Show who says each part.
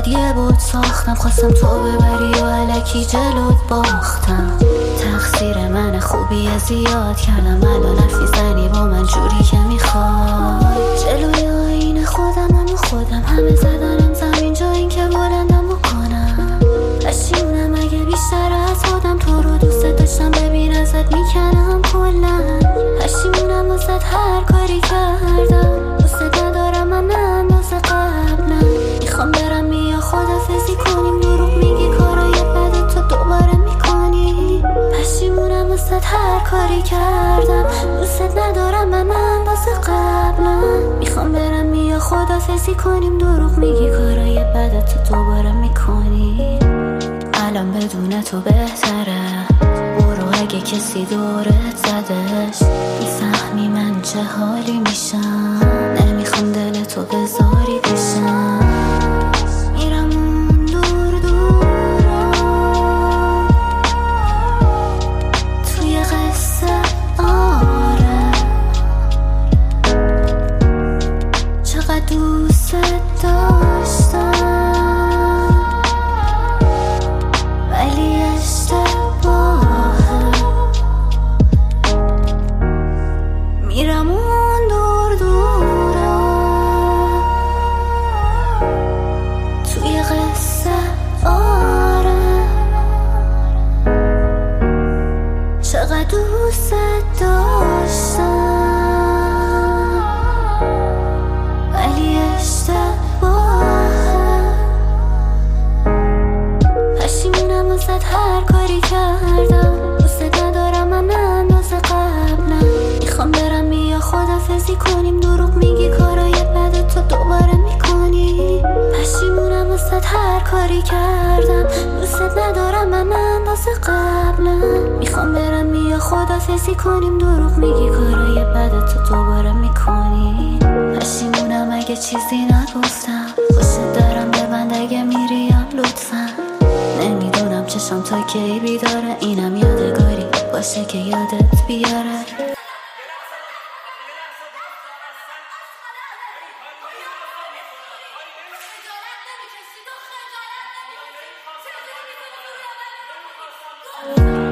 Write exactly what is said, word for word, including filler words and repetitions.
Speaker 1: برات یه بود ساختم، خواستم تو ببری و الکی جلوت باختم. تقصیر من خوبی زیاد کردم، الان حرفی زنی با من جوری که میخوای. جلوی آینه خودم هم خودم همه زدنم زمین جا این که بلندم بکنم. پشیمونم اگه بیشتر از خودم تو رو دوست داشتم، ببین ازت میکنم کلن. پشیمونم واسه هر کاری کردم، دوست ندارم من اندازه قبلا. میخوام برم یا خدافزی کنیم، دروغ میگی کارای بد تو دوباره میکنی. پشیمونم واسه هر کاری کردم، دوست ندارم من اندازه قبلا. میخوام برم یا خدافزی کنیم، دروغ میگی کارای بد تو دوباره میکنی. الان بدون تو بهتره، برو اگه کسی دورت زدش. میفهمی من چه حالی میشم، نمیخوام دل تو بذاری بشم. میرم اون دور دورا توی قصه، آره چقدر دوست داشتم ولی اشتباهه. میرم اون دور دورا توی قصه، آره چقدر دوست داشتم ولی اشتباهه. پشیمونم واسه هر کاری کردم، دوست ندارم من اندازه قبلا. میخوام برم یا خدافزی کنیم، دروغ میگی کارای بد تو دوباره میکنی. پشیمونم واسه هر کاری کردم، دوست ندارم من اندازه قبلا. میخوام برم یا خدافزی کنیم، دروغ میگی کارای بد تو دوباره میکنی. پشیمونم اگه چیزی نگفتم، خوشت دارم ببند اگه میریم لطفا. نمیدونم چشم تا کی بیداره، اینم یادگاری باشه که یادت بیاره.
Speaker 2: Oh